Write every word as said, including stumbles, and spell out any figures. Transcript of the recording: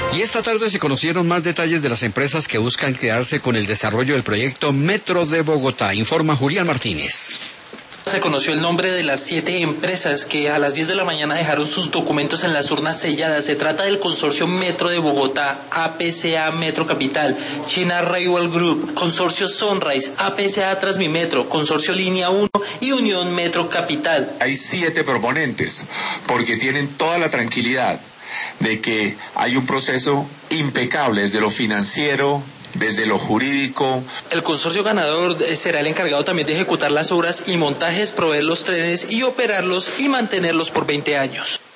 Y esta tarde se conocieron más detalles de las empresas que buscan quedarse con el desarrollo del proyecto Metro de Bogotá, informa Julián Martínez. Se conoció el nombre de las siete empresas que a las diez de la mañana dejaron sus documentos en las urnas selladas. Se trata del Consorcio Metro de Bogotá, A P C A Metro Capital, China Railway Group, Consorcio Sunrise, A P C A Transmimetro, Consorcio Línea uno y Unión Metro Capital. Hay siete proponentes porque tienen toda la tranquilidad de que hay un proceso impecable desde lo financiero, desde lo jurídico. El consorcio ganador será el encargado también de ejecutar las obras y montajes, proveer los trenes y operarlos y mantenerlos por veinte años.